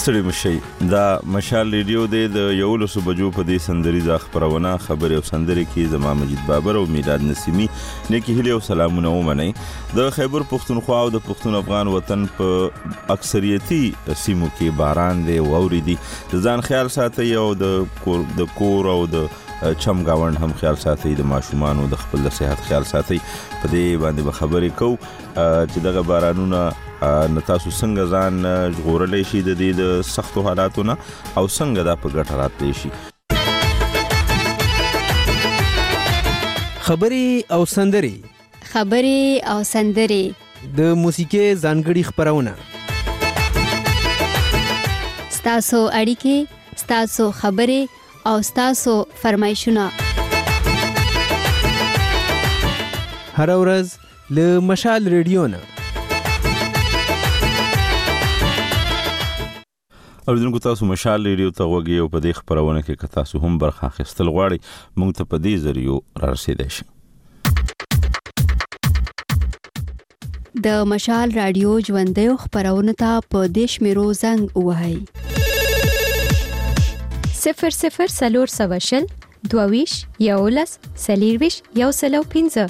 ستړي مشي دا مشال ریډیو د 11 بجو په دې سندریزه خبرونه خبري او سندري کې زما مجید بابر او میلاد نسیمی نیکی هلي او سلامونه ومني د خیبر پختونخوا او د پښتون افغان وطن په اکثریتي سیمو کې باران دی ووري دي ځان خیال ساتي او د کور او د چم گاوند هم خیال ساتي د ماشومان او د خپل صحت خیال ساتي په دې باندې به خبرې کو چې دغه بارانونه نتاسو څنګه ځان ژغورلای شي د دې د سختو حالاتو نه او څنګه دا په ګټه راتلی شي. خبري او سندري د موسیقي ځانګړي خبرونه ستاسو اړیکې ستاسو خبري او ستاسو فرمایشونه هر ورځ له مشال ریډیو نه اوریدونکو تاسو مشال ریډیو ته وګورئ او په دې خبرونه کې که تاسو هم برخه اخیستل غواړئ موږ ته په دې ذریعو را رسیدای شئ. د مشال رادیو ژوندۍ خبرونه ته په دیش میرو زنګ وهاي 00 سواشل 22 یولس سلیرویش یو سلو 15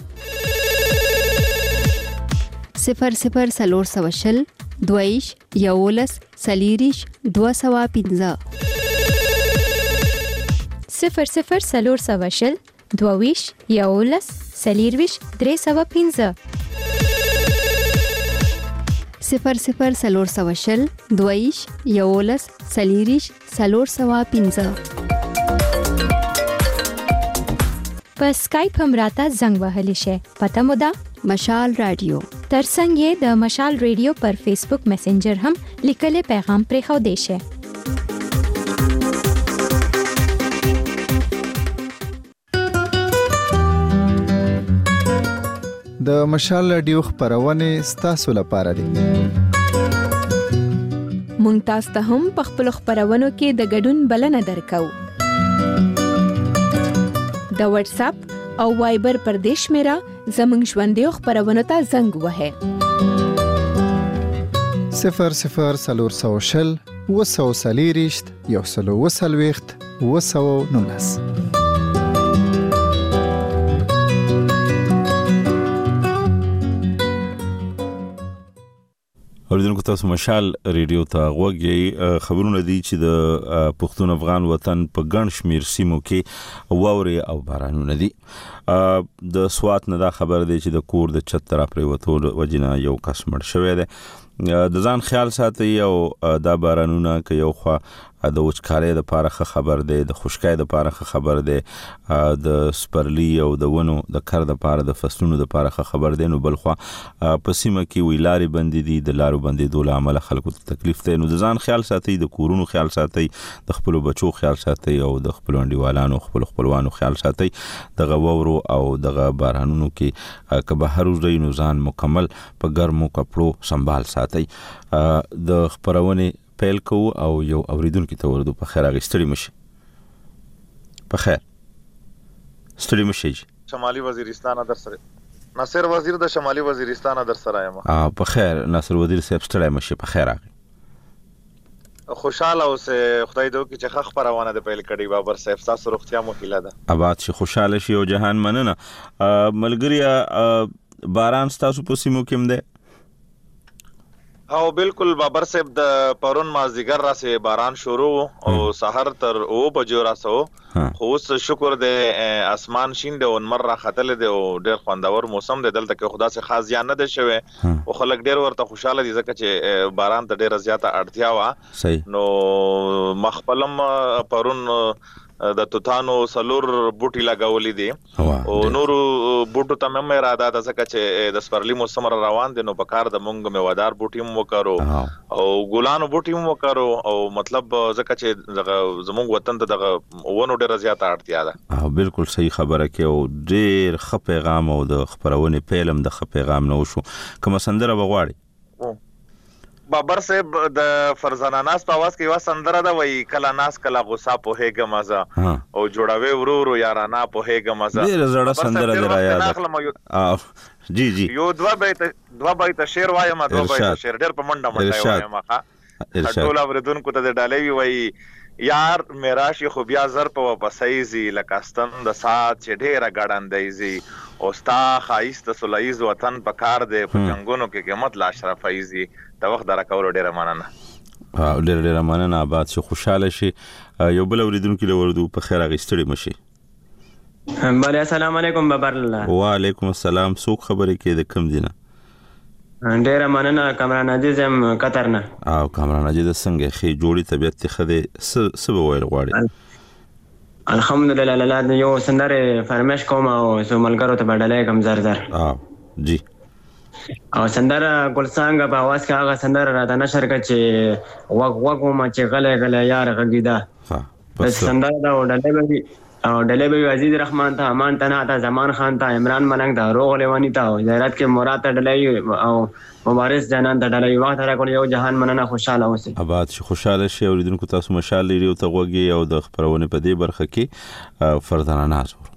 00 سواشل 22 یولس سلیریش 215 00 سواشل 22 یولس سلیرویش 315 00 سواشل 22 یولس سلیریش 315 په سکایپ هم راته زنګ وهلی شي پته مو ده مشال رادیو ترڅنګ یې د مشال ریډیو پر فیسبوک میسنجر هم لیکلي پیغام پرې خو دی شي. د مشال رادیو خبرونه ستاسو لپاره دي. مونږ تاسو ته هم په خپل خبرونو کې د ګډون بلنه درکو. د واتس اپ او وایبر پر دیش میرا زمنګ ژوندۍ خبرونه ته زنګ وهه 00 وسو سلیریشت یو سلو وسلويخت وسو نونس. اوریدونکو تاسو مشال ریډیو ته غوږی خبرونه دي چې د پښتون افغان وطن په ګڼ شمیر سیمو کې واوري او بارانونه دي. د سوات نه دا خبر دی چې د کور د چت طرف پریوتو وجنه یو کس مړ شوی دی. د ځان خیال ساتي او دا بارانونه که یو خو د وچکالۍ د پاره خبر دی د خشکۍ د پاره خبر دی د سپرلی او د ونو د کار د پاره د فصلونو د پاره خبر دی نو بل خو په سیمه کې ویلاري بندي دي د لارو بندي دول عمل خلکو ته تکلیف دی نو د ځان خیال ساتي د کورونو خیال ساتي د خپل بچو خیال ساتي او د خپل انډیوالانو خپلوانو خیال ساتي د غوورو او د بارانونو کې که به هر ورځ نو ځان مکمل په ګرمو کپړو سنبال ساتي. د خبرونه پیل کو او یو اوریدونکو ته ورته په خیر اغستړي مشي په خیر ستړي مشي شمالي وزیرستان در سره ناصر وزیر د شمالي وزیرستان در سره یم په خیر ناصر وزیر صاحب ستړي مشي په خیر اغه خوشاله اوسه خدای دې وکړي چې خبرونه د پیل کړي بابر صاحب تاسو روغتیا مو هیله ده آباد شي خوشاله شي او جهان مننه ملګری باران تاسو په سیمو کې مده او بالکل بابر صاحب د پرون مازیګر را سه باران شروع او سحر تر او بجو را سو خو اوس شکر دې اسمان شین د اونمر را ختل دی او ډېر خوندور موسم دی دلته کې خدا سي خاص ځان نه دی شوی او خلک ډېر ورته خوشاله دي ځکه چې باران ته ډېر زیاته اړتیا وا نو مخبلم پرون د توتانو سلور بوټي لګولې دي او نور بوټو ته مې اراده ده ځکه چې د سپرلی موسم روان دي نو په کار د مونږ میوادار بوټي مو وکړو او ګلانو بوټي مو وکړو او مطلب ځکه چې زموږ وطن ته دغه ونو ډېر زیاته اړتیا ده. بالکل صحیح خبره کې او ډېر ښه پیغام او د خبرونه پیلم د ښه پیغام نو شو کوم سندره بغواړي بابر صاحب د فرزانه ناس په आवाज کې وا سندره دا وای کلا ناس کلا غصه په هيګه مزه او جوړاوي ورو یارانا په هيګه مزه ډېر زړه سندره دی را یاد جی یو دوا بیت شعر وایم دوا بیت شعر ډېر په منډه وایم ښا ټول اوریدونکو ته د ډالۍ وي یار میراشي خو بیا زر په واپسایزي لکاستن د سات چې ډیره غړندایزي او ستا خایست سولایز وطن په کار دی په جنگونو کې قیمت لا اشرفایزي د وخت درکول ډیره مننه. ډیره مننه. آباد شي، خوشاله شي. یو بل اوریدونکو له وردو په خیر اغستړي مشي. بله السلام علیکم بابر الله. وعلیکم السلام. څوک خبرې کې د کم دینه؟ ډیره مننه کامران عزیز هم قطر نه. او کامران عزیز څنګه خې جوړی طبيعت ته خده سبا ویل غواړي؟ الحمدلله لاله یو سندره فرمایش کوم او سو ملګرو ته بدلای کم زر جی او سندره ګلڅنګ په आवाज کې هغه سندره را ده نشر کړ چې وګ ما چې غلې یار غږیدا بس سندره دا وډلې او ډلې عزیز رحمان ته امان تنها ته زمان خان ته عمران ملنګ ته روغ لیوانی ته زیارت کې مراد ته ډلې او مبارز جانان ته ډلې وخت راکول یو جهان مننه خوشاله اوسئ. آباد شي، خوشاله شي. اوریدونکو تاسو مشال لري ته غوږی او د خبرونه په دې برخه کې فردانه ناز ورو.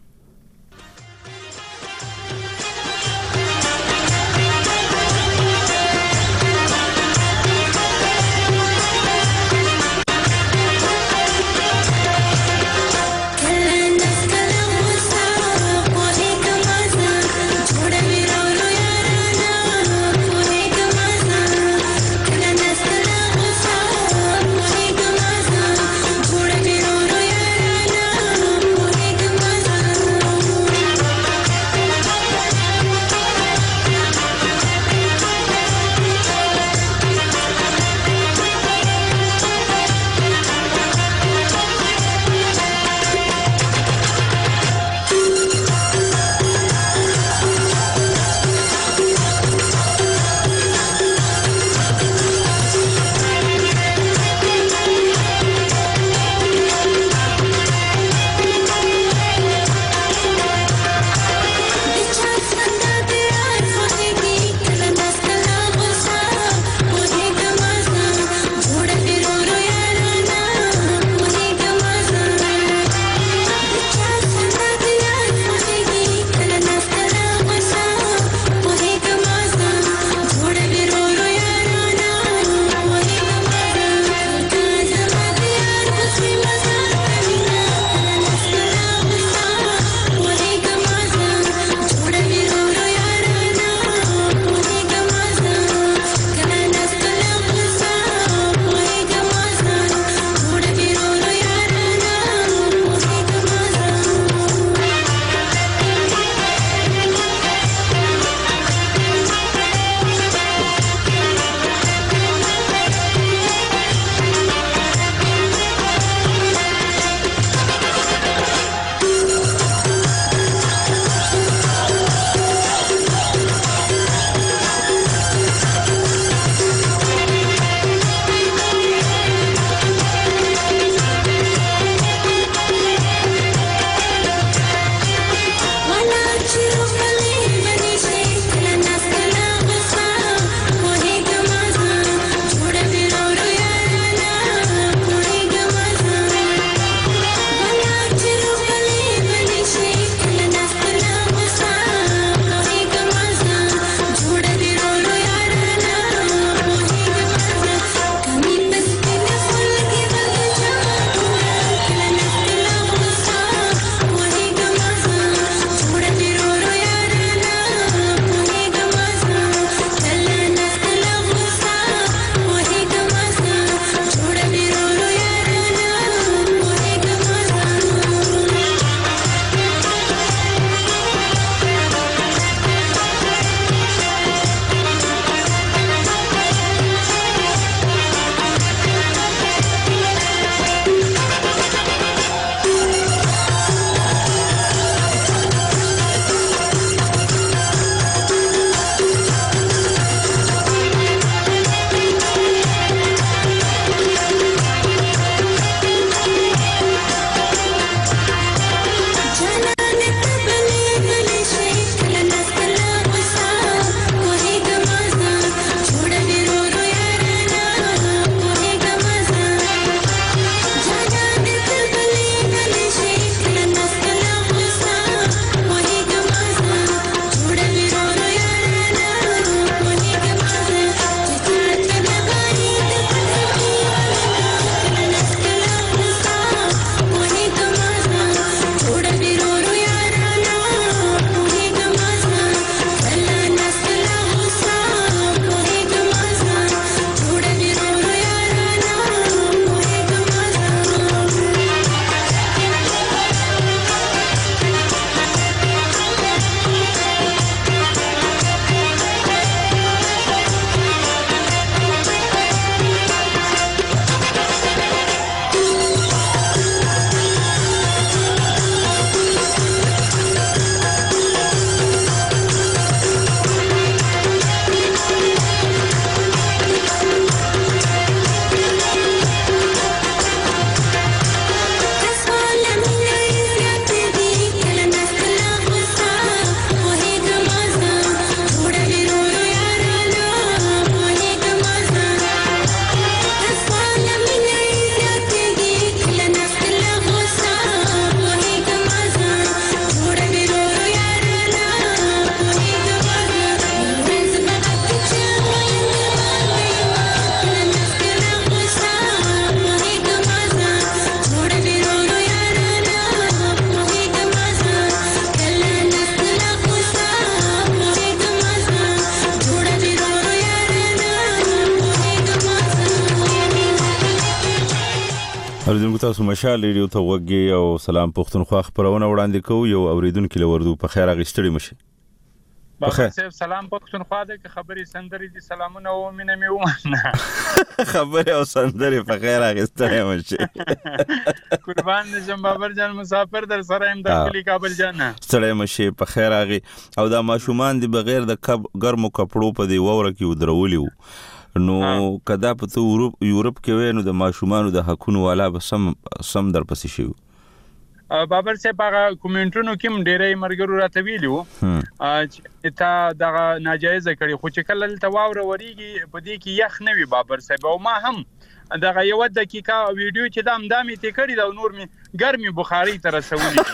اوریدونکو تاسو مشال ریډیو ته وګورئ او سلام پښتونخوا خبرونه وړاندې کوو. یو اوریدونکو لوردو په خیر اغشتړي مشه. بخیر صاحب سلام پښتونخوا د خبري سندري دي سلامونه او مینه می ومنه خبره او سندري په خیر اغشتړي مشه. قربان نشم بابر جان مسافر در سره ایم د کلی کابل جان ستړي مشه په خیر اغي او دا ماشومان دي بغیر د ګرمو کپړو په دی ووره کې ودرولي نو کدا په یورپ کې وینو د ماشومانو د حقونو والا به سم در پسې شي. بابر صاحب هغه کومنټونو کې ډېرې مرګرو راته ویلو چې تا دغه ناجایزه کړي خو چې کله ته واوره وریږي په دې کې یخ نه وي بابر صاحب او ما هم دغه یو دقیقه ویډیو چې دام دامي ته کړی دا نور می ګرمي بخاري تر رسولي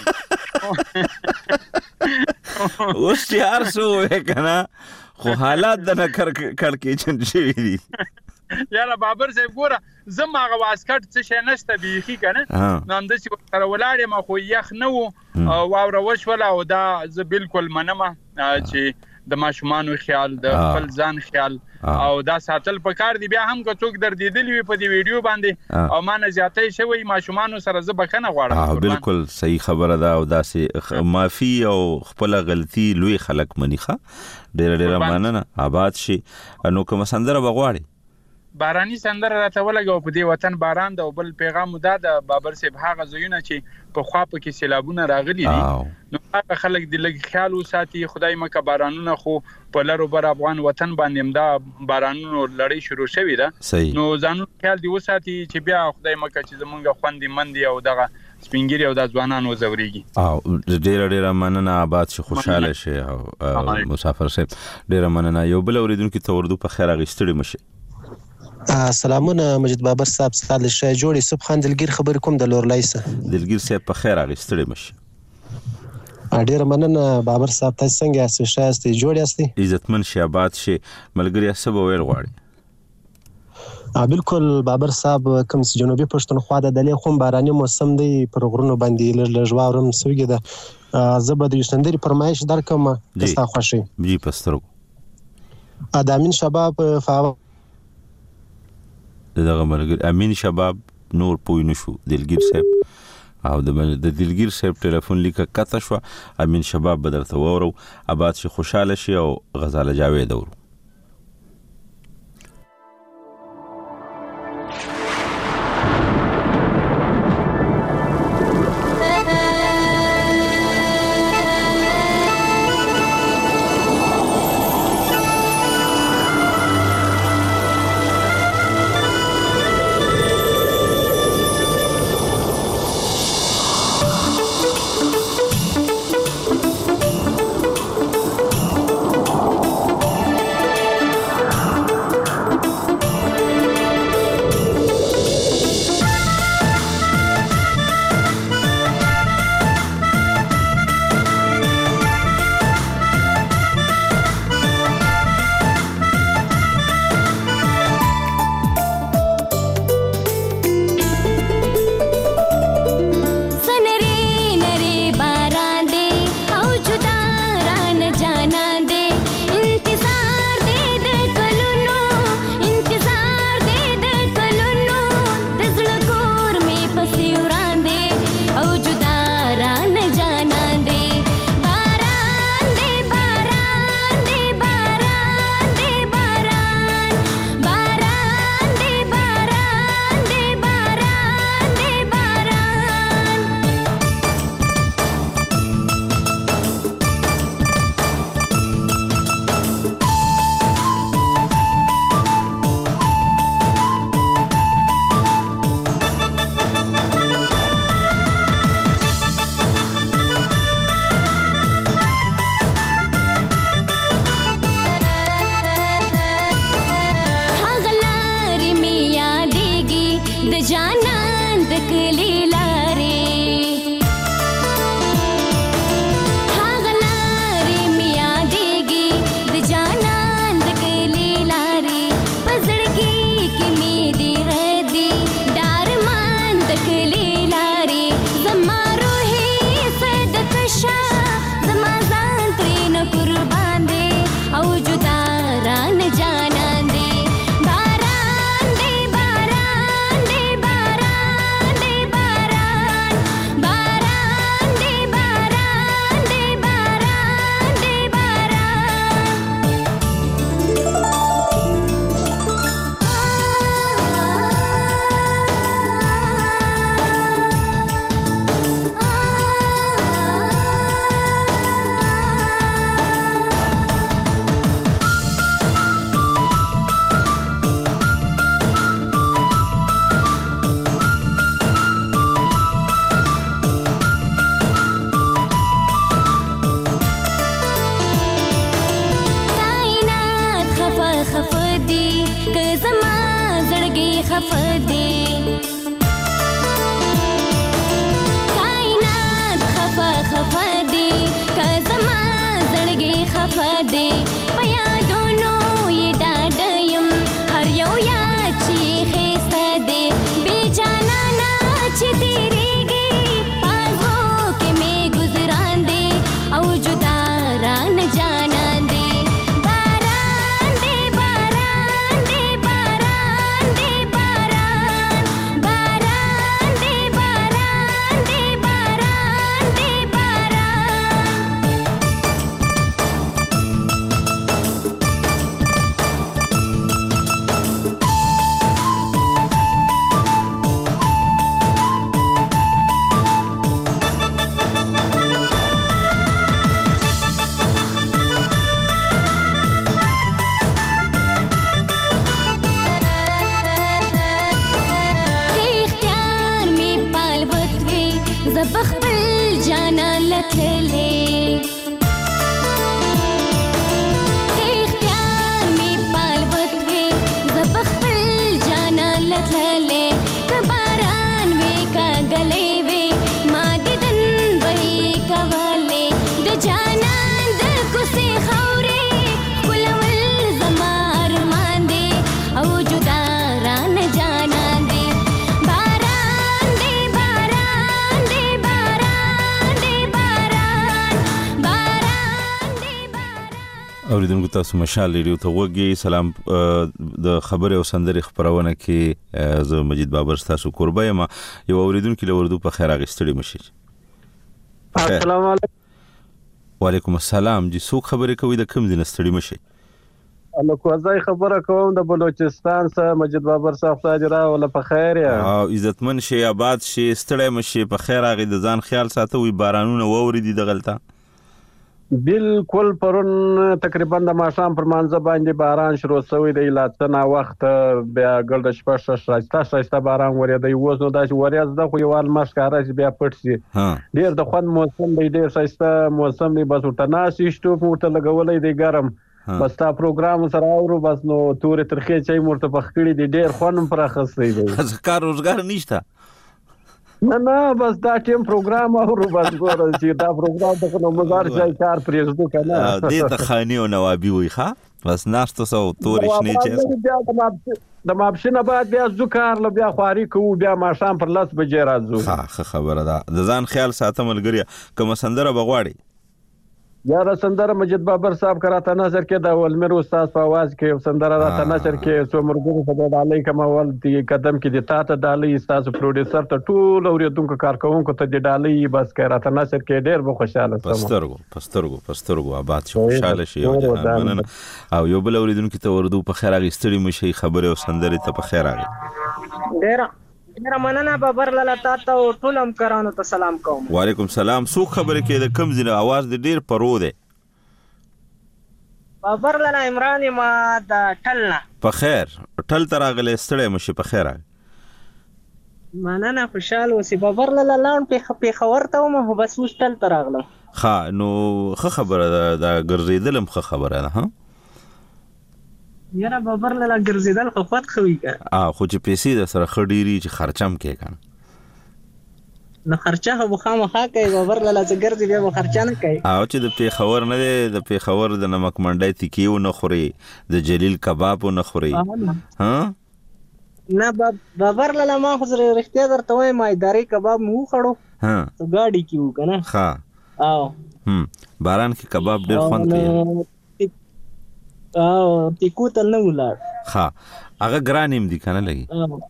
اوس یار سو وکنه خو حالات د نکر کړکېچن شي دي یاله بابر صاحب ګوره زما غو واسکټ څه شي نشته بيخي کنه نو اند چې تر ولاړې ما خو یخ نو واوره وشوله او دا زه بالکل منم چې د ماشومانو خیال د خپل ځان خیال او دا ساتل پکار دی. بیا هم که څوک در دیدلی په دې ویډیو باندې او ما نه زیاتې شوی ماشومانو سره زه بخنه غواړم. بالکل صحیح خبره ده او داسې معافي او خپل غلطي لوی خلک منیخه ډېر مننه آباد شي. نو کوم سندره بغواړي باراني سندره راته ولګو په دې وطن باران د بل پیغام دا د بابر صاحب هغه زوینه چې په خوا په کې سیلابونه راغلي دي نو هغه خلک د لګ خیال وساتي خدای مکه بارانونه خو په لارو بر افغان وطن باندې دا بارانونو لړۍ شروع شوې ده نو ځانو خیال دی وساتي چې بیا خدای مکه چې زمونږ خوندې مندي او دغه سپینګری او د ځوانانو زوريږي او ډېر مننه آباد شي خوشاله شي او مسافر صاحب ډېر مننه. یو بل اوریدونکو ته وردو په خیر اغشتړي مشه. سلامونه مجید بابر صاحب ستاسو شای جوړي صبح خان دلګیر خبر کوم د لور لایسه دلګیر صاحب په خیر اغشتړي مشه. ډیر مننه بابر صاحب تاسو څنګه یاست شایسته جوړ یاست عزتمن شي آباد شي ملګری سبا ویل غواړي. بالکل بابر صاحب کوم جنوبي پښتونخوا د دلې خو باراني موسم دی پر غرونو باندې لږ سوګي ده زبد یوسندري پرمایش درکم تاسو خوشي جی پسترو ادمین شباب فاو دغه مرګ امین شباب نور پوی نشو دلګیر صاحب او د دلګیر صاحب ټلیفون لیکه کته شو امین شباب بدرته وورو آباد شي خوشاله شي او غزاله جاوید ورو. دې پیا دونو یې ډاډیم هر یو یا چې خسته دې بے جانا نا چې تیریږي پازو کې مې گزاران دې او جدا ران جانا دې باران دې باران دې باران دې باران باران دې باران دې باران دې بخبل جانا لتلے اختیار میں پال بتوے بخبل جانا لتلے کباران وے کا گلے وے ماددن وے کوالے د جانا د کوسے خورے کلول زمار ماندے او جدا ران جانا دے اوریدونکو تاسو مشال ریډیو ته وګورئ. سلام د خبره او سندري خبرونه کې زه مجید بابر تاسو قربا یم. یو اوریدونکو له وردو په خیر اغستړي مشي. السلام علیکم. وعلیکم السلام. جی څوک خبرې کوي د کوم ځای نستړي مشي؟ الله کوزای خبره کوم د بلوچستان څخه مجید بابر صاحب تاجرا ولا په خیر یا عزتمن شي آباد شي ستړي مشي په خیر اغه د ځان خیال ساتوي بارانونه ووري د غلطه بالکل پرون تقریبا د ماشام پر مانځ باندې باران شروع شوی دی لاتنه وخت بیا ګل د شپه شایسته باران ورېدی اوس نو داسې وریاز د خو یوال مشکاره بیا پټ شي ډیر د خوند موسم دی ډیر شایسته موسم دی بس ورتناسي شټو ورته لګولې دی ګرم بس تا پروګرام سره اورو بس نو تورې ترخې چای مرته پخکړې دی ډیر خوند پر اخستې دی کار روزګار نشته نه بس دا ټیم پروګرام اورو بس ګوره چې دا پروګرام د کوم مزار ځای کار پرېږدو کنه دې ته خاني او نوابي وي ښا بس ناشته سو تورې شنه چې د مابشنه بعد بیا زو کار ل بیا خواري کوو بیا ماشام پر لاس بجې راځو ښه خبره ده د ځان خیال ساتم ملګری کوم سندره بغواړي یا سندره مجید بابر صاحب کراته نظر کې د ولمر استاد په आवाज کې سندره راته نظر کې څو مرګو په ډالۍ کمول دی قدم کې د تاته ډالۍ استاد پروډوسر ته ټول اوریدونکو کارکونکو ته د ډالۍ بس کراته نظر کې ډېر به خوشاله سم پسترګو آباد شو خوشاله شي او یو بل اوریدونکو ته وردو په خیر اغستړي مشي خبره او سندره ته په خیر اغي ډېر مننه بابر لاله تاسو ټول هم کرانو ته سلام کوم. وعلیکم سلام. څوک خبره کې د کم ځنه आवाज د ډیر پرو ده بابر لاله عمران ما د ټلنا په خیر ټل تراغله ستړی مشه په خیر مننه خوشاله اوسې بابر لاله لاون په خبر ته مو بس وش ټل تراغله ها نو خبره دا ګرځیدلم خبره نه ها یاره بابر لاله ګرځیدل خو فات خوي کا خو چې پیسې د سره خډيري چې خرچم کې کنه نو خرچه خو خامخا کوي بابر لاله چې ګرځي بیا خرچه نه کوي چې د پیښور نه د پیښور د نمک منډای تکیو نه خوري د جلیل کباب نه خوري ها نه بابر لاله ما خو زه رښتیا درته وایم ما اداري کباب مو خړو ها تو ګاډي کیو کنه ها باران کې کباب ډېر خوند کوي تیکو تل نه ولار ها هغه ګرانیم دي کنه لګي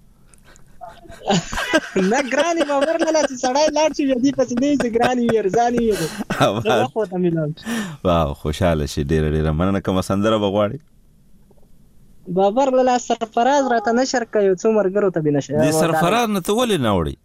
نه ګرانی بابر لاله چې سړی لاړ شي دې پسې نه چې ګرانی ورزانی خو ته ملان واو خوشاله شي ډېر مننه کوم سندره بغواړي بابر لاله سرفراز راته نشر کوي څو مرګرو ته بنشه دې سرفراز نه ته ولې نه وړي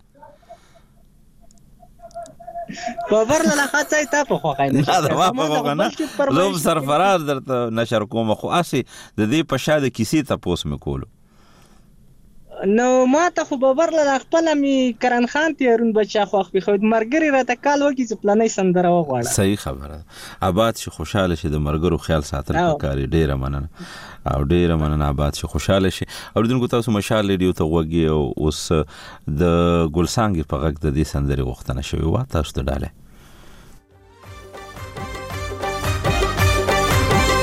بابر لاله خاصه تا په خو خاين نه دا ما په خو نه زوم سرفراز درته نشر کوم خو اسی د دې په شاده کیسې ته پوس مې کولو نو ما ته خو بابر له خپل می کرن خان تیرون بچا خو خو مرګري راته کال وکی چې پلانې سندره وغواړه صحیح خبره آباد شي خوشاله شي د مرګرو خیال ساتل پکاري ډیره مننه او ډیره مننه آباد شي خوشاله شي اوریدونکو تاسو مشال ریډیو ته وګي او اوس د ګلسانګ په غږ د دې سندره وختنه شوی و تاسو ته ډاله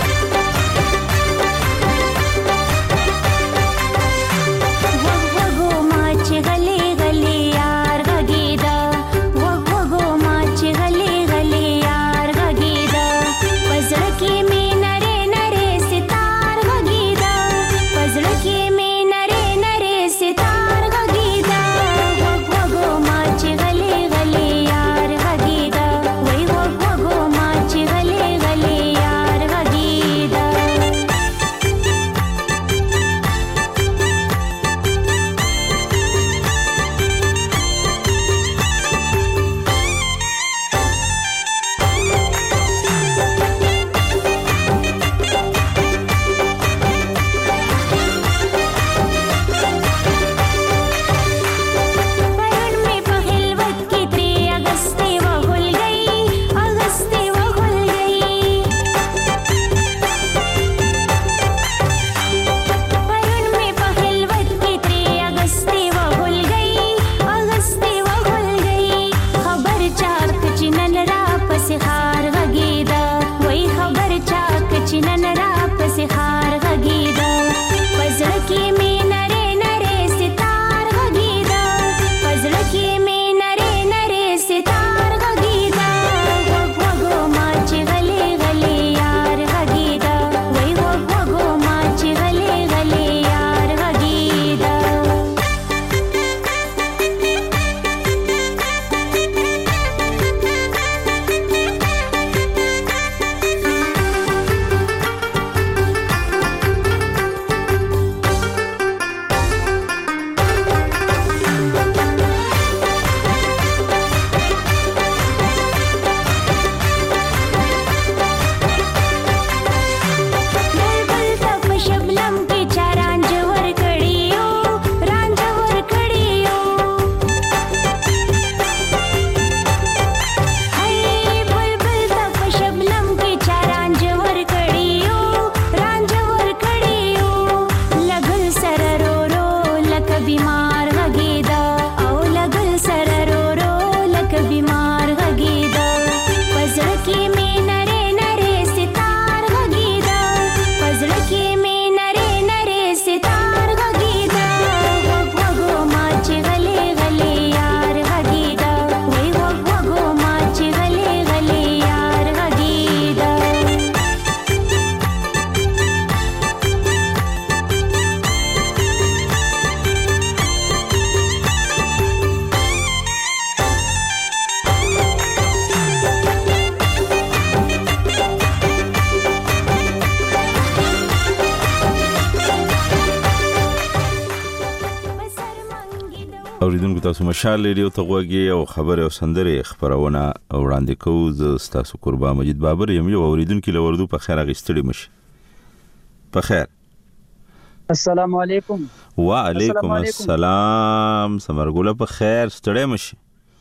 اوریدونکو تاسو مشال ریډیو ته غوږی او خبر او سندره خبرونه وړاندې کوو. زه تاسو قربان مجید بابر یم. یو اوریدونکو لوردو په خیر اغستړي مشي. په خیر. السلام علیکم. وعلیکم السلام. سمرګوله په خیر ستړي مشي.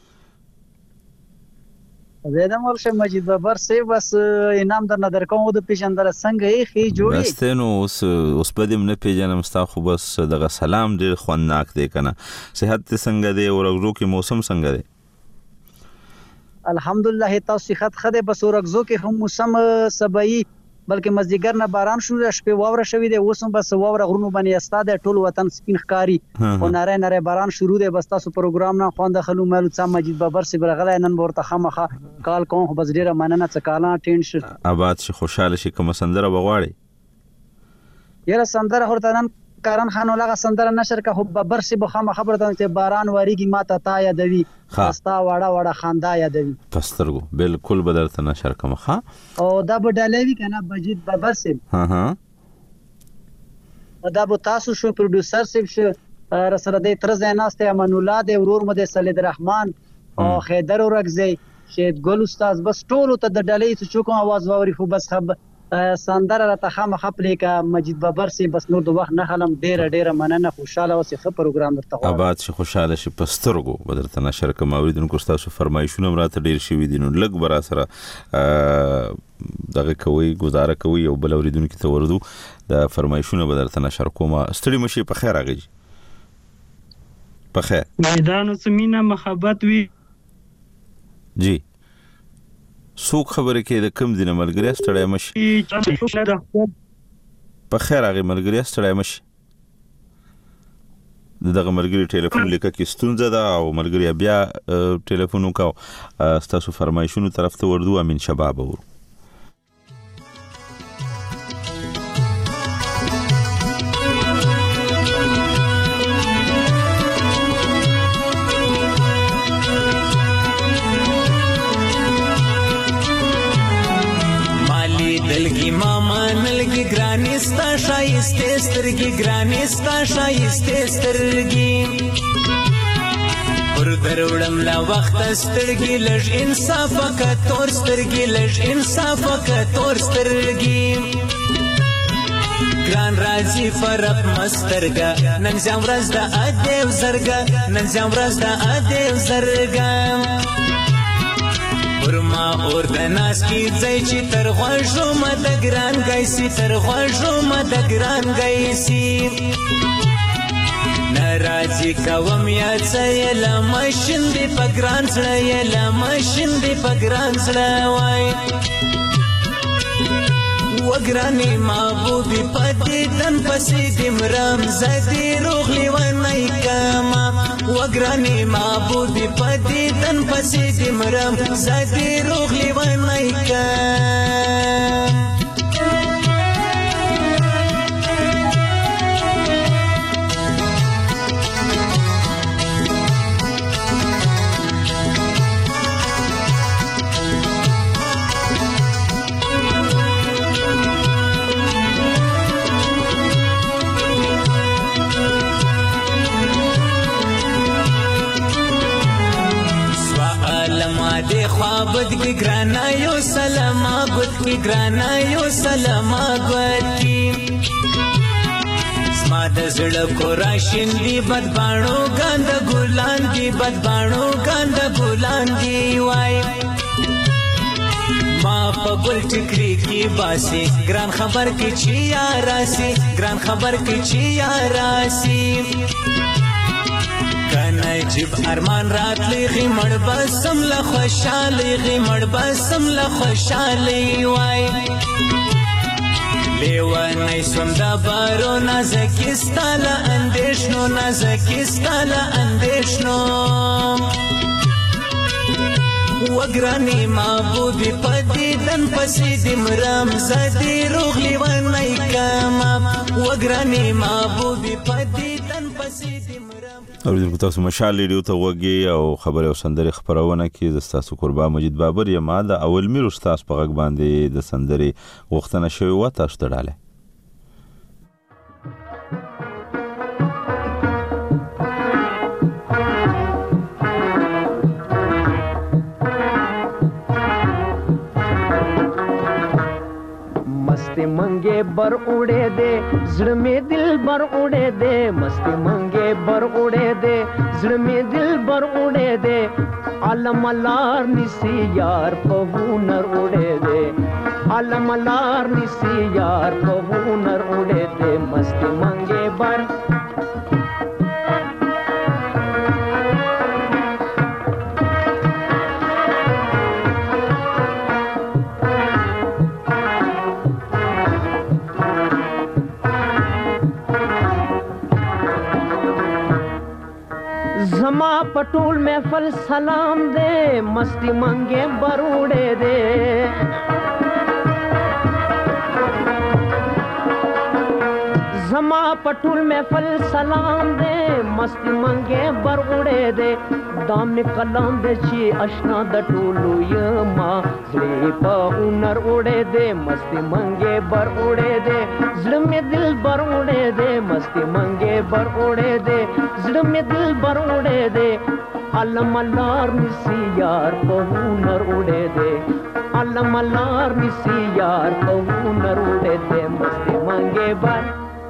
زه د مرشه مجید بابر سي بس انعام در نظر کوم د پیژندل څنګه یې خي جوړي بس ته نو اوس په دې نه پیژنم ستا خو بس دغه سلام ډیر خوندناک دی کنه. صحت څنګه دی او ورځو کې موسم څنګه دی؟ الحمدلله تاسو صحت خده بس ورځو کې هم موسم سبعي بلکې مزدیګر نه باران شو شپه واوره شوې ده. اوس هم بس واوره غرونو باندې استاد ټول وطن سپین ښکاری او ناره باران شروع ده. بس تاسو پروګرام نه خوند خلو مالو څا مجید بابر سی برغله نن ورته خامخه کال کوم بس ډیره مننه څه کاله ټینشن آباد شي خوشاله شي کوم سندره بغواړي یره سندره ورته نن کارن خانو لغه سندره نشر کا خو بابر سی بخامه خبر ته چې باران واریږي ماته تا یادوي خستا وړه خندا یادوي پسترګو بالکل بدلته نشر کوم ها او دا بډالوي کنه مجید بابر سی ها دا بو تاسو شو پروډوسر سی شو رسره د تر زیناسته امن الله د ورور مده سلید رحمان او خیدر ورغزي شهید ګل استاد بس ټول ته د ډالۍ څه کوم आवाज ووري خو بس خب سندره را تخامه خپلې کا مجید بابر سی بس نور د وخت نه خلم ډیره مننه خوشاله اوسې خبر پروګرام درته غواړم. آباد شي خوشاله شي پسترګو بدرته نشر کوم اوریدونکو تاسو فرمایشونه راته ډیر شي وي دي نو لګ برا سره دغه کوي گزاره کوي او بل اوریدونکو ته ورودو د فرمایشونه بدرته نشر کوم. ستړي مشي په خیر راغی په خیر میدان سمینه محبت وی جی سوق خبره کې د کم دینه ملګری ستړی مشي په خیر هغه ملګری ستړی مشي دغه ملګری ټلیفون لیکه کې ستونزه ده او ملګری بیا ټلیفون وکاو تاسو فرمایشونو طرف ته وردو امین شباب ورو ګرانستا شایسته سترګي ګرانستا شایسته سترګي پر دروړم لا وخت سترګي لږ انصاف کا تور سترګي لږ انصاف کا تور سترګي ګران راځي فرق مسترګا نن زم ورځ د ادیو زرګا نن زم ورځ د ادیو زرګا ورما اور د ناس کی ځای چې تر غوښو مد ګران گایسي تر غوښو مد ګران گایسي ناراضي کوم یا ځای لا ماشین دی پګران سره یا ماشین دی پګران سره وای وګرانی محبوبي پدې دن پسې دمرام زدي روغلي ونای کما وګرانی محبوبي پدې دن پسې دمرام زدي روغلي ونای کما خوابت کی گرانا یو سلام آگت کی گرانا یو سلام آگت کی سماد زړه کو راشین دی بدبانو ګاند ګلان دی بدبانو ګاند ګلان دی وای ما په ګل ټکری کی باسي ګران خبر کی چی یاراسي ګران خبر کی چی یاراسي کنه جب ارمان راتلی غمړ بسم له خوشالي غمړ بسم له خوشالي وای لیوانای سوم دا بارو نازکستاله اندیشنو نازکستاله اندیشنو وګرانی محبوبي پدې دن پسې دمرام زدي روغلي ونای کما وګرانی محبوبي پدې دن پسې دمرام. اوریدونکو تاسو مشال ریډیو ته وګورئ او خبره او سندره خبرونه کې د تاسو قربان مجید بابر یم دا اول میر استاد په غږ باندې د سندره وختنه شوی و تاسو ته ډاله मस्ती मंगे बर उड़े दे जड़ में दिल बर उड़े दे मस्ती मंगे बर उड़े दे जड़ में दिल बर उड़े दे अलमलार निसी यार पहुनर उड़े दे अलमलार निसी यार पहुनर उड़े दे मस्ती मंगे बर जमा पटोल महफल सलाम दे मस्ती मंगे बरूड़े दे जमा पटोल महफल सलाम दे मस्ती मंगे बरूड़े दे दाम कलाम दे ची अशना दटोलू यमा जड़ी पहुनर उड़े दे मस्ती मंगे बर उड़े दे जड़ में दिल बर उड़े दे मस्ती मंगे बर उड़े दे जड़ में दिल बर उड़े दे अलमलार निसी यार पहुनर उड़े दे अलमलार निसी यार पहुनर उड़े दे मस्ती मंगे बर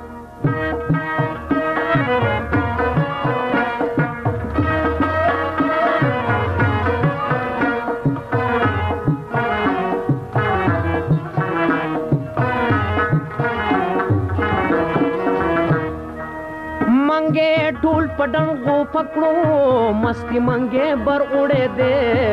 मंगे ढोल पडन गो पकड़ो मस्ती मंगे बर उड़े दे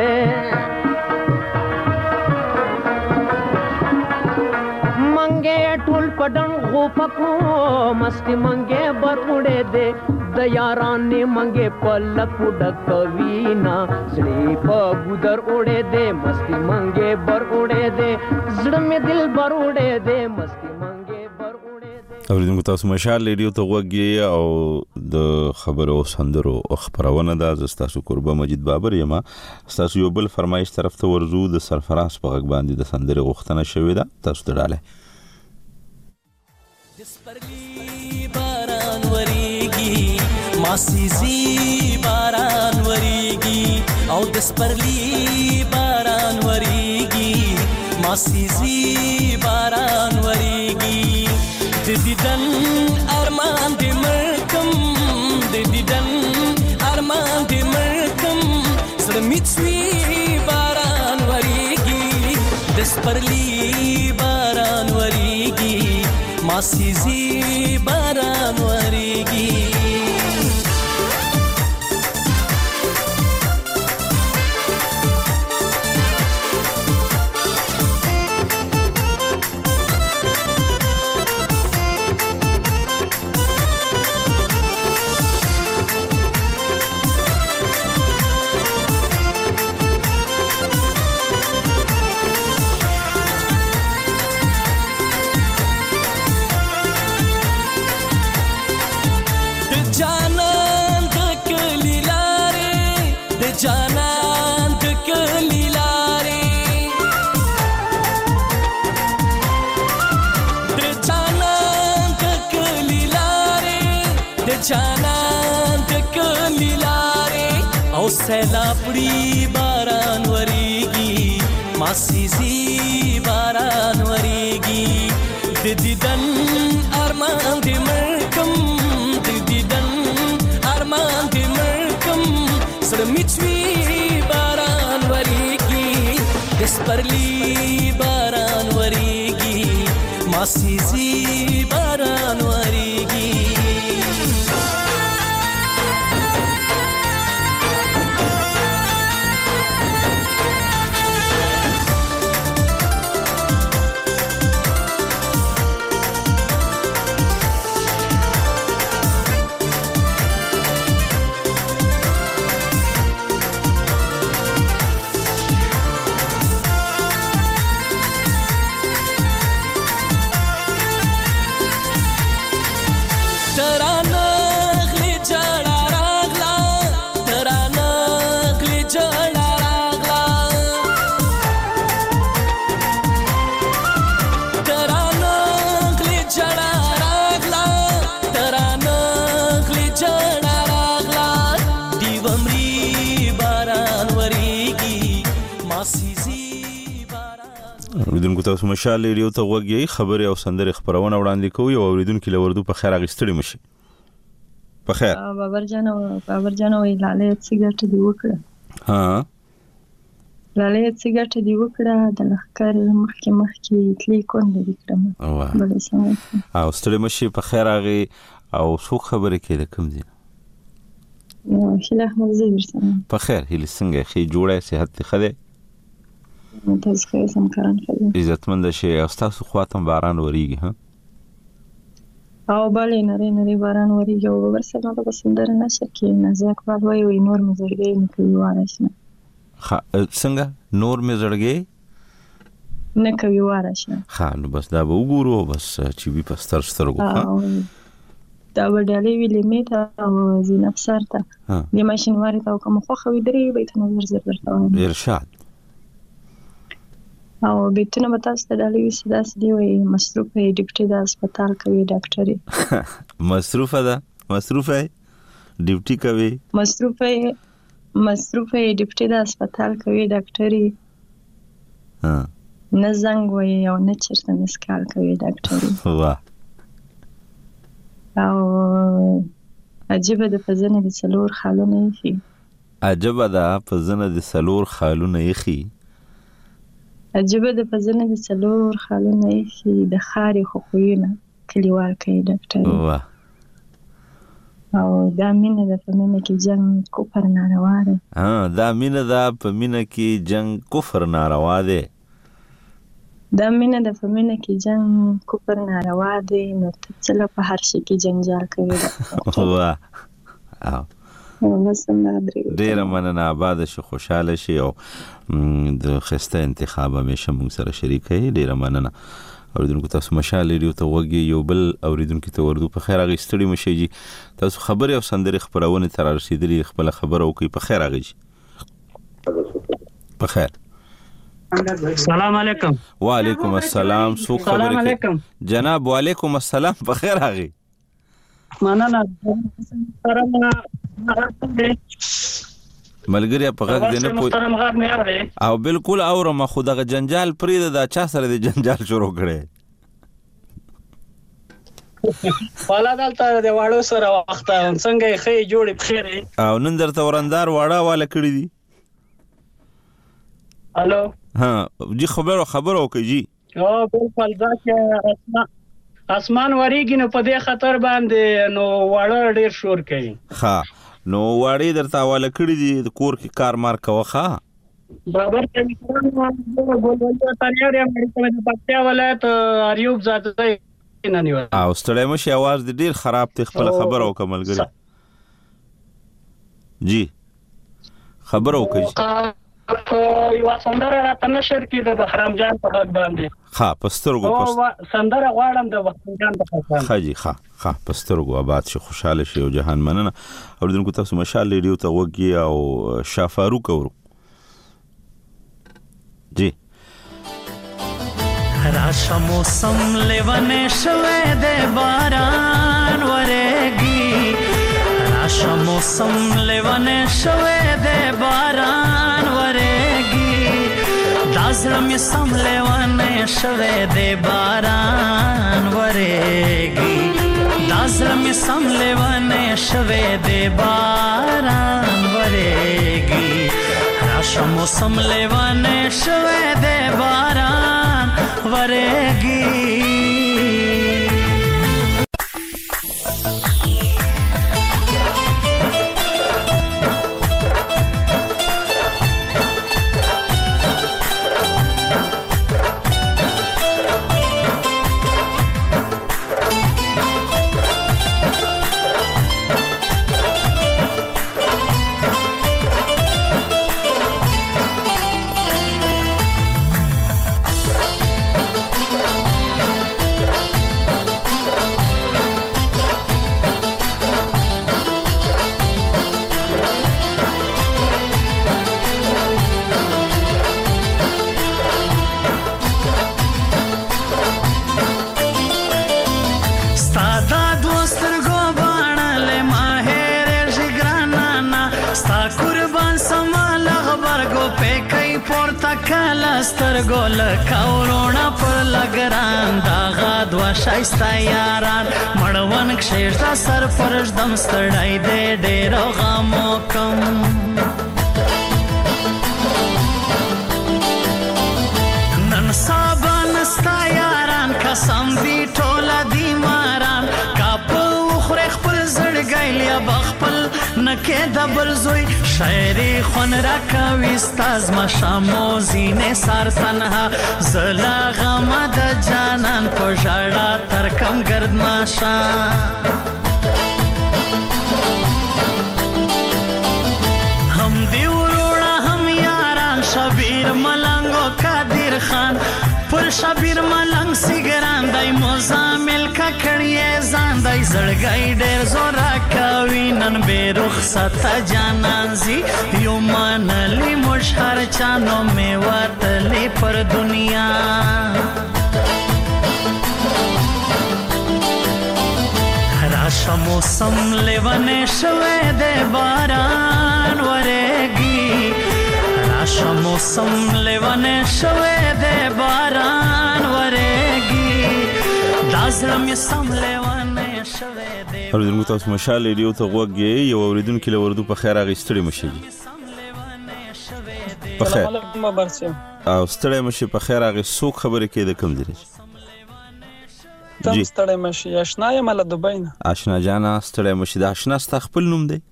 मंगे ढोल पडन गो पकड़ो मस्ती मंगे बर उड़े दे दयारान ने मंगे पलक उड़क वीना जड़ी पगुदर उड़े दे मस्ती मंगे बर उड़े दे जड़ में दिल बर उड़े दे मस्ती اوریدونکو تاسو مشال ریډیو ته وګورئ او د خبرو سندرو خبرونه د تاسو قربه مجید بابر یما تاسو یو بل فرمایش طرف ته ورزو د سرفراز په غږ باندې د سندرې غوښتنه شوې ده تاسو ته ډاله دسپرلی باران وریږي ماسيزي باران وریږي او دسپرلی باران وریږي ماسيزي باران وریږي دیدن ارمان دی مرکم دیدن ارمان دی مرکم زړه باران وریږي دسپرلی باران وریږي ماسيزي باران وریږي جانان د کلی لارې د جانان د کلی لارې د جانان د کلی لارې او سیلابړي باران وریږي ماسيزي باران وریږي د دیدن ارمان د مرکم د دیدن ارمان د مرکم زړه باران وریږي دسپرلی باران وریږي ماسيزي باران وریږي اوریدونکو تاسو مشال ریډیو ته وګورئ خبري او سندري خبرونه وړاندې کوي او اوریدونکو لوردو په خیر اغستړي مشي په خیر بابر جان وی لاله سیګریټ دی وکړه ها لاله سیګریټ دی وکړه د لخر مخکې تلی کون دی کړم بل څه او ستړي مشي په خیر اغي او څو خبرې کې د کوم دي هله احمد زیر سره په خیر هله څنګه خې جوړه صحت خده تاسو ښه سم کاران کوي عزتمند شي او تاسو خواته باران وریږي ها او بالې نری باران وریږي او ورسره د بسندر نشه کې نزاک والوي وي نور مزړګي نه کوي وارشنه څنګه نور مزړګي نه کوي وارشنه ها نو بس دا به وګورو بس چې وی پستر سترګو ها دا وړلې ویلې میته او زینب سرته د ماشين واري ته کوم خو خو درې بیت نظر زر درته ارشاد او بیتونه به تاسو ته ډالې وي چې داسې دی وایي مصروفه یې ډیپټي د هسپتال کوي ډاکټري مصروفه یې ډیپټي کوي مصروفه یې ډیپټي د هسپتال کوي ډاکټري نه زنګ وایي او نه چېرته مسکال کوي ډاکټري واه او عجیبه د پزنه د څلور خالونه یې عجیبه ده پزنه د څلور خالونه یې عجیبه د پزنه د څلور خالونه یې د خاري خوخوینه کلیوال کوي ډاکټر او دا مینه د پمینه کې جنگ کفر ناروا ده دا مینه د پمینه کې جنگ کفر ناروا ده دا مینه د پمینه کې جنگ کفر ناروا ده نو څه په هر شي کې جنجال کوي واه ډیره مننه آباد شي خوشاله شي او د خسته انتخاب همیشه موږ سره شریک کړي ډیره مننه اوریدونکو تاسو مشال ریډیو ته وګورئ یو بل اوریدونکو ته وردو په خیر اغه ستړي مشي جی تاسو خبري او سندري خبرونه تر رسیدلی خپل خبر او کوي په خیر اغه جی په خیر السلام علیکم وعلیکم السلام سو خبر علیکم جناب وعلیکم السلام په خیر اغه مننه ملګری په غږ دې نه پوي او بالکل اورم خو دغه جنجال پرې د چا سره د جنجال شروع کړي والا دلته د واړو سره وخت څنګه خې جوړې بخیر او نن درته ورندار واړه والا کړی دي الو ها جی خبرو کوي جی او بالکل دا چې اسمان وریږي نو په دې خطر باندې نو واړه ډیر شور کوي ها نو واړې درته والا کړی دي د کور کې کار مار کوخه برابر کوي ګولول تاریخ امریکا د پکتیا ولایت اریوب ذاتي نه نیو او ستړی مشي आवाज د ډیر خراب ته خپل خبر او کمل ګری جی خبر او کوي یو سندره راته نشر کې د بهرام جان په حق باندې ها پسترګو سندره غواړم د بهرام جان په حق خاجي ها پسترګو آباد شي خوشاله شي او جهان مننه اوریدونکو تاسو مشال ریډیو ته وګورئ او شافاروق اورو جی راشا موسم لیوانه شوه د باران ورېږي راشا موسم لیوانه شوه د باران ورېږي دازړه مې سم لیوانه شوه د باران ورېږي دازړه مې سم لیوانه شوه د باران ورېږي راشا موسم لیوانه شوه د باران ورېږي کای پورته کاله سترګو لکه وروڼه پر لګران دغه دوه ښایسته یاران مړوند کښېږده سر پرږدم ستړی دی ډېرو غمو کم نن سبا نستا یاران قسم دی ټوله دی ماران که په وخورې خپل زړګی یا به خپل نکې د بل زوی شاعري خوند راکوي ستا زما شمو زینې سر تنها زه له غمه د جانان په ژړا ترکم ګرد ماشه هم دی وروڼه هم یاران شبیر ملنګ و قادر خان پر شبیر ملنګ سیګران دی مزامل ککړی ځان دی زړګی ډېر زور راکوي نن بې رخصته جانان زی یو منلی موږ هر چا نو مې وتلی پر دنیا راشه موسم لیونی شوی دی باران ورېږي راشه موسم لیونی شوی دی باران ورېږي دا زړه مې سم لیونی شوی دی اوریدونکو تاسو مشال ریډیو ته غوږ یې یو اوریدونکي له وردو په خیر راغی ستړي مشي په خیر او ستړي مشي په خیر راغی څوک خبرې کوي د کوم ځای تم ستړی مشي آشنا یم له دوبۍ نه آشنا جانا ستړی مشي د آشنا ستا خپل نوم دی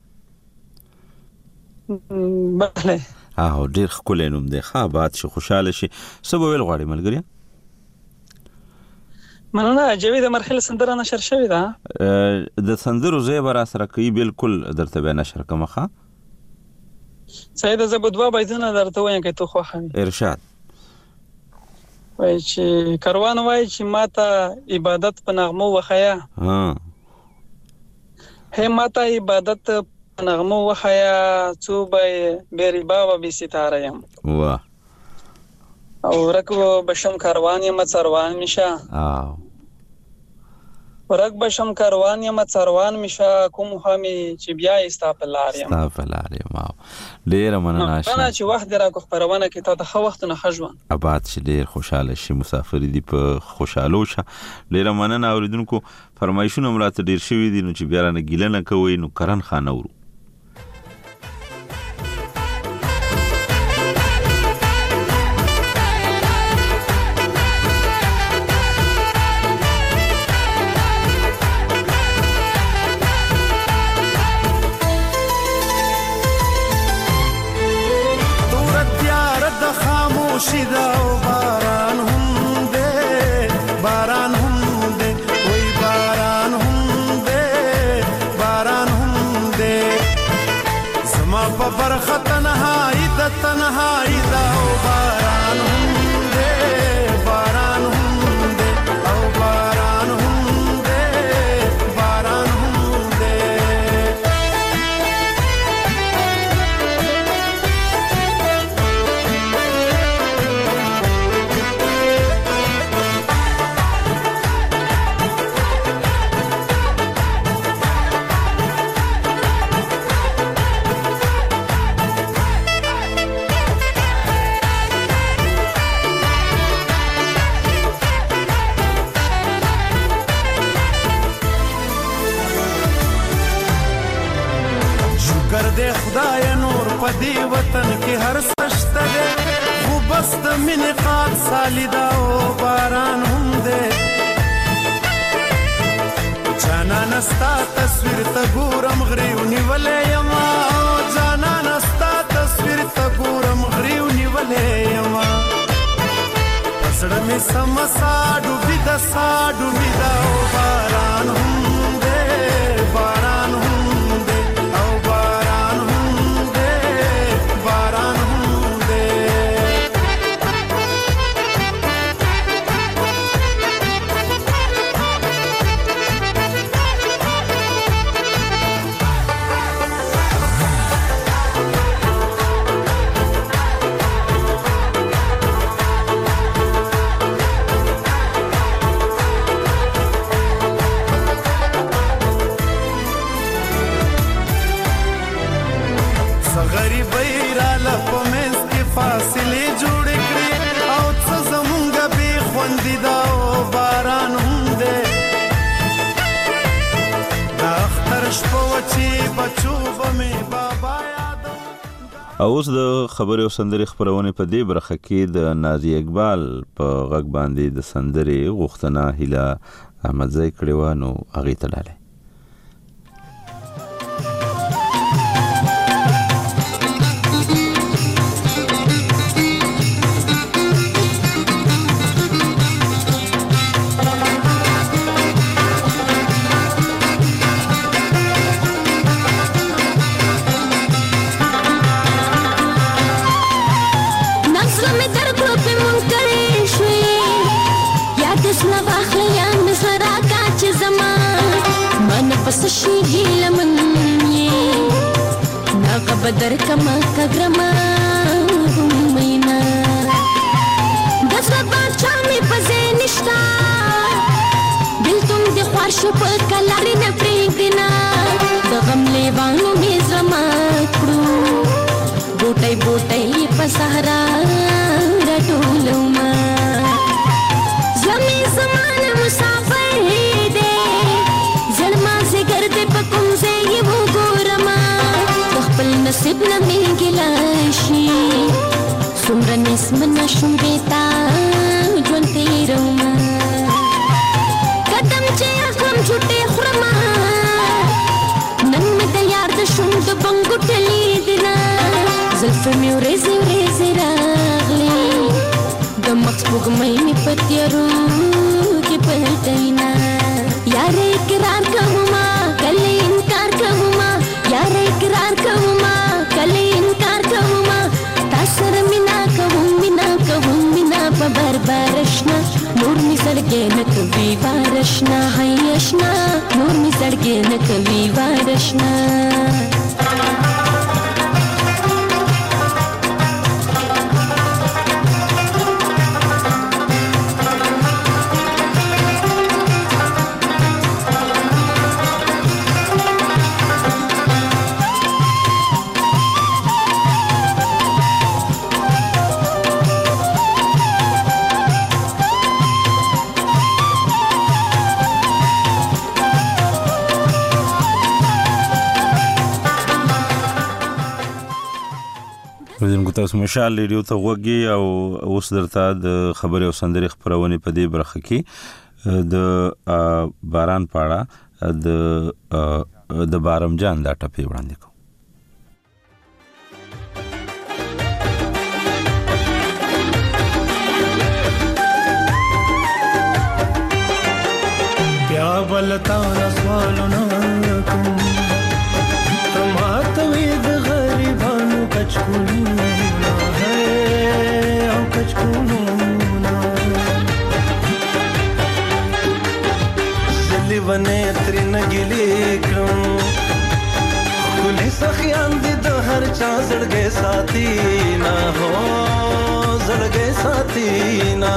بله ډېر ښکلی نوم دی ښه باد شي خوشحاله شي څه به ویل غواړې ملګريه مننه جاوید مرحله سندره نشر شوې ده د سندرو ځای به راسره کوي بالکل درته بیا نشر کومه ښه سیده زه به دوه بیتونه درته وایم که تو خوښه وي ارشاد وایي چې کاروان وایي چې ما ته عبادت په نغمو وښیه هی ما ته عبادت په نغمو وښیه څو به بې ربا و بې ستاره یم واه او ورک بشم کاروان یم څروان میشه ورک بشم کاروان یم څروان میشه کوم همي چې بیا ستا په لار یم ستا په لار یم ډېره مننه آشنا چې وخت دې راکو خپرونه کې تا ته ښه وختونه ښه ژوند اباد چې ډېر خوشحاله شي مسافر دي په خوشحالو شه ډېره مننه اوریدونکو فرمایشونه مو راته ډېر شوي دي نو چې بیا رانه ګیله نه کوئ نو کرن خانه ورو شیدا او باران هم دے باران هم دے وای باران هم دے باران هم دے زما په برخه تنهایی د تنهایی دا او باران هم دے باران هم دے او باران هم دے باران هم دے خدای نور پدی وطن کې هر سشته ده خو بس د مینې قات سالیدا او باران هم ده جانا نستا تصویر ته ګورم غریو نیولې یما جانا نستا تصویر ته ګورم غریو نیولې یما پسړه مې سمسا ډوبې د سا ډوبې دا او باران هم ده باران هم بچو بمې بابا یادو. اوس د خبرې او سندرې خبرونه په دې برخه کې د نازي اقبال په غږ باندې د سندرې غوښتنه هیله احمدزی کړې و، نو هغې ته لاله. پس شي لمن یې ناغه بدر کما کګرما مینا دزړه باچا مې پزې نشتا بلتون دې خوار شو په کلارې نه پرېږدینا د غم لیوانو مې زما کړو بوټی بوټی په صحرا راټولوما زمې زمانه مسافر نصیب نه میګلاشي څومره نسمنه شوریتا ژوند تیروما قدم چې اخلم چوټې خورما نن مې د یار د شونډو بنګوټه لیدله زلفې مې ورېځې ورېځې راغلې د مخ سپوږمۍ مې په تیارو کې پلټینا یاره اقرار کوما کله انکار کوما یاره اقرار کوما کله انکار کوما تاسر مینا کوم په بربرشنا نور می سړګې نه کوي وارشنا هيشنا نور می سړګې نه کوي وارشنا تاسو مشال ریډیو ته وګي او اوس درته د خبرې او سندرې خبرونه په دې برخه کې د باران پاړه د بارم جان دا ټپې وړاندې کوم. بیا بلتا سوالونه کوم تماته وې د غریبانو کچکولونه ونه ترین ګلې کړم خولي سخیان دي د هر چا زړګې ساتي نه هو زړګې ساتي نه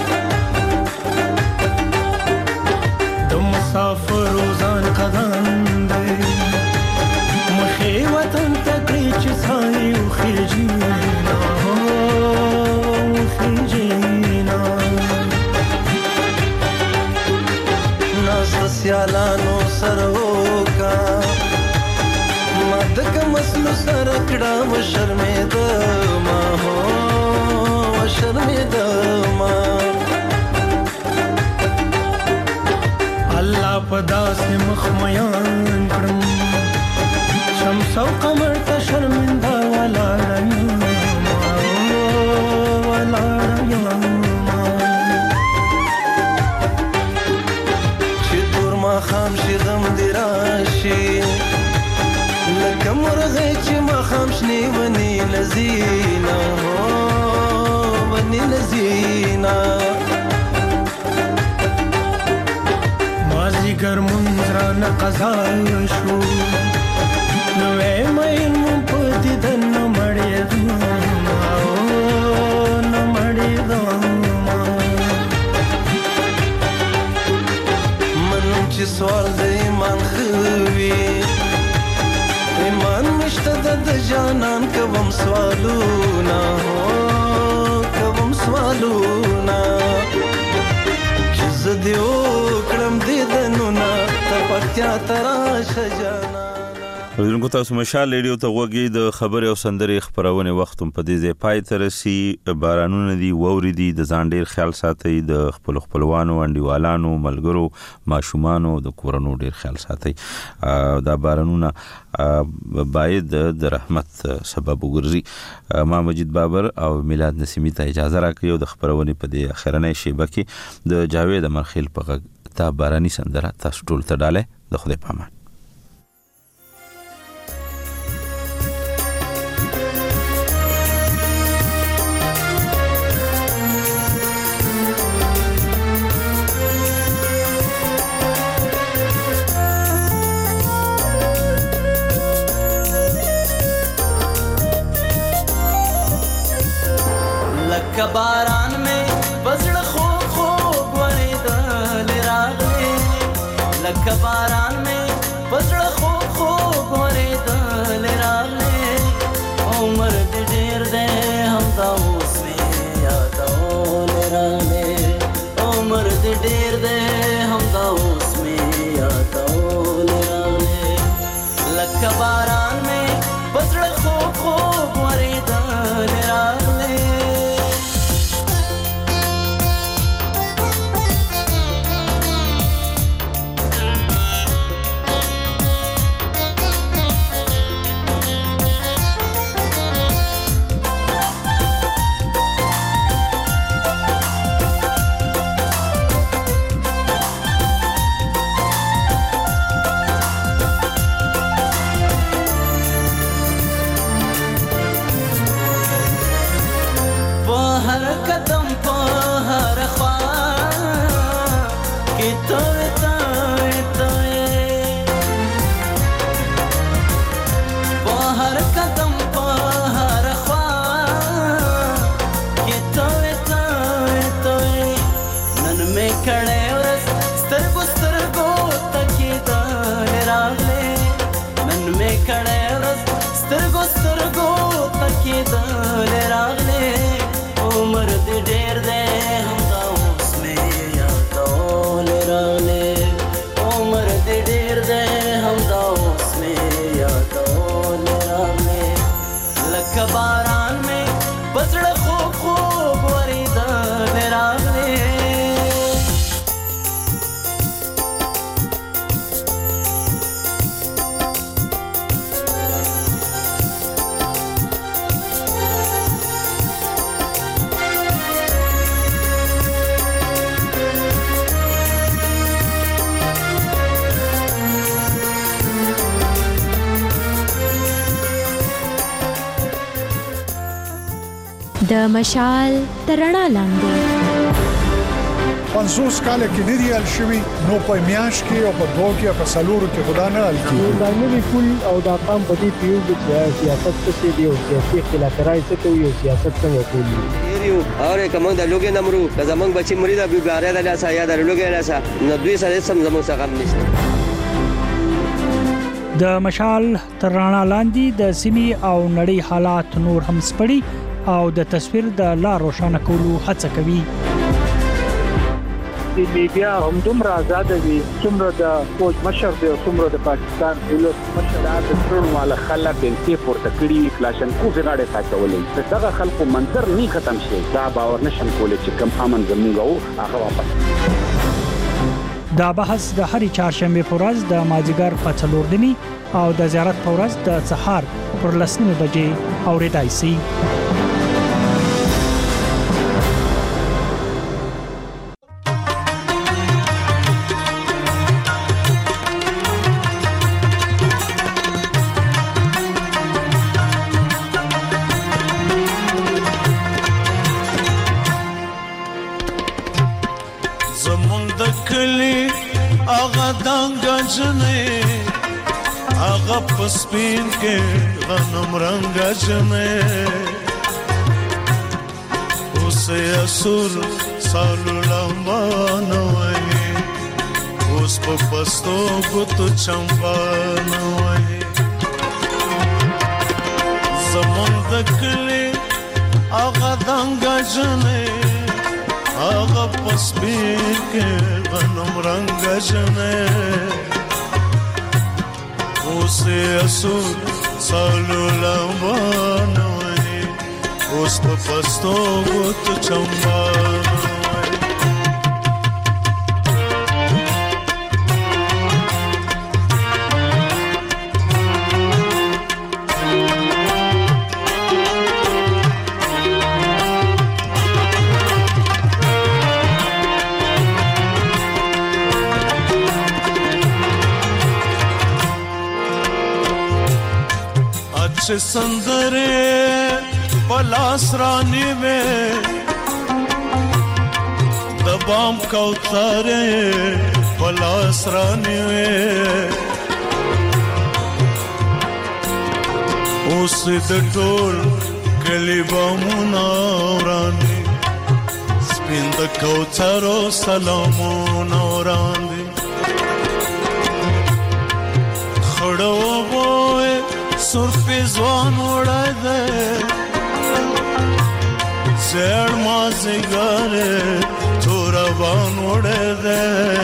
د مسافر ځان قدم دی مخې وطن ته کړی چې سایه خېږي نه هو خېږي نه سیالانو سروکا مدک مسلو سرکڑا و شرمید ما ہو و شرمید ما اللہ پدا سے مخمیان کرم شمس و قمر تا شرمندہ والا ریم والا ریم خام شي غم دی راشي لکه مرغې چې مخام شنې ونې لذینا هو ونې لذینا مازیګر منځ رانه قضا شو نو مین مون په دیدن نه مړېدم نه مړېدم چې سوال د ایمان خوي ایمان مشته د جانان کوم سوالونه کوم سوالونه چې زديو کړم دې دنونه ته پکیا تراشه جانا ورنګو تاسو مشال ریډیو ته وګورئ د خبري او سندري خبرونه وخت په دې ځای پای ته رسي بارانونه دي ووري دي د ځان ډیر خیال ساتي د خپلوانو انډیوالانو ملګرو ماشومانو د کورونو ډیر خیال ساتي دا بارانونه باید د رحمت سبب وګرځي ما مجید بابر او میلاد نسیمی ته اجازه راکړئ د خبرونه په دې اخرنۍ شیبه کې د جاوید مرخیل په غږ تا باراني سندره تاسو ټول ته ډاله د خدای پامان बारान में बजड़ खो खो गोरे दल रागले लख बारान में बजड़ खो खो गोरे दल रागले उमर देर दे हम दाऊस में यादौल रागले उमर देर दे हम दाऊस में यादौल रागले लख बारान में बजड़ खो खो गोरे दल रागले د مشال ترڼا لاندې 50 کال کې دی ال شوی نو په میاش کې او په دوه کې په سلورو کې خدا نه ال کې دا نوی کول او دا قام په دې پیو چې سیاست څه دی او سیاسي خلافکارای څه کوي او سیاست څنګه کوي یو اور کوم د لوګي نمرو که زمنګ بچي مرید ابي غاره د لاسه یا د لوګي لاسه نو دوی سره سم زموږ څخه هم نشته د مشال ترڼا لاندې د سیمي او نړۍ حالات نور هم سپړي او د تصویر د لا روښانه کولو هڅه کوي د میډیا هم دومره آزاد دي څومره د فوج مشر دی او څومره د پاکستان دولت مشر د ټرون والا خلک د پورته کړي کلاشنکوف غاړه ساتولې دغه خلکو منظر نه ختم شي دا باور نشم کولای چې کم امن زموږ او هغه واپس دا بحث د هرې چهارشنبه په ورځ د مازیګر په 4 نیمه او د زیارت په ورځ د سهار پر 10 بجې اورېدای شي स्पीन के गनम रंग जमे उसे असुर सालू लंबा नवई उस पस्तो को तो चंपा नवई समंदकले आगा दंगा जने आगा स्पीन के गनम रंग जमे اوسه اسور سالو لمبانوي اوس په پستو غوت چمبانوي अच्छे संदरे पलास रानी में दबाम कौतारे पलास रानी में उस डोल गली बामुना रानी स्पिंद कौतारो सलामुना रानी खड़ो बोए सुरपी जवान उड़ा दे जेड़ माजी गारे थोड़ा बान उड़ा दे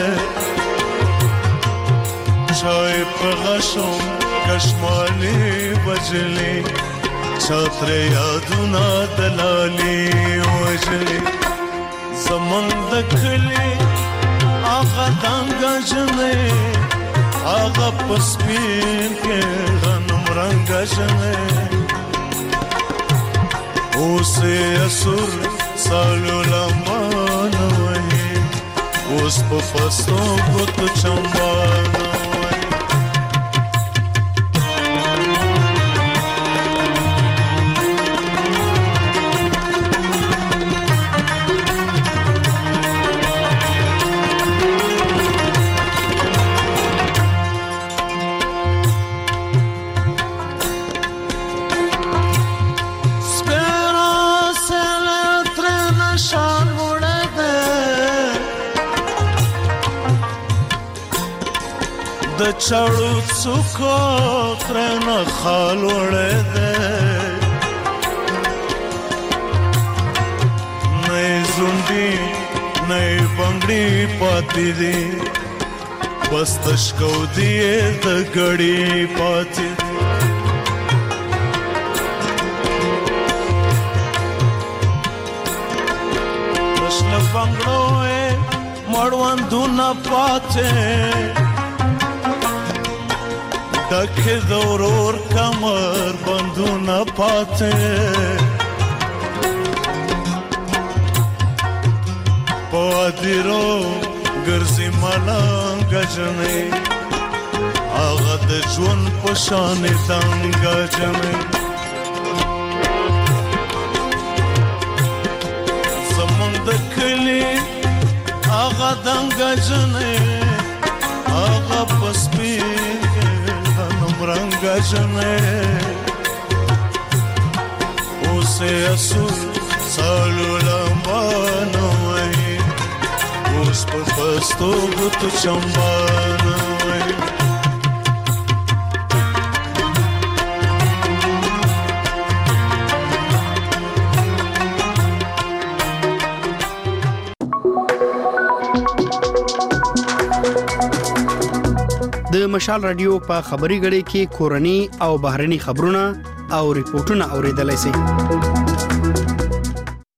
चाय पगशों कश्माली बजली छात्रे यादुना दलाली वजली जमन दखली आगा दांगा जने आगा पस्पीन के रंग जमे उसे असुर सालू लम्बाना वही उस पस्तों को तो चंबाना चढ़ू सुखो त्रन खाल उड़े दे नई जुंडी नई बंगड़ी पाती दी बस तशको दिए द गड़ी पाती दी प्रश्न बंगड़ो मड़वन दूना पाते डखे दौरोर कमर बंधु न पाते पवादिरो गर्जी मलंग गजने आगद जुन पशाने दंग गजने समंद खली आगद दंग गजने आगा पस्पी रंग जमे उसे असुर सालू लंबाना वही उस पर पस्तो गुत चंबाना वही د مشال رادیو په خبري غړي کې کورني او بهرني خبرونه او ریپورتونه اوریدلای شئ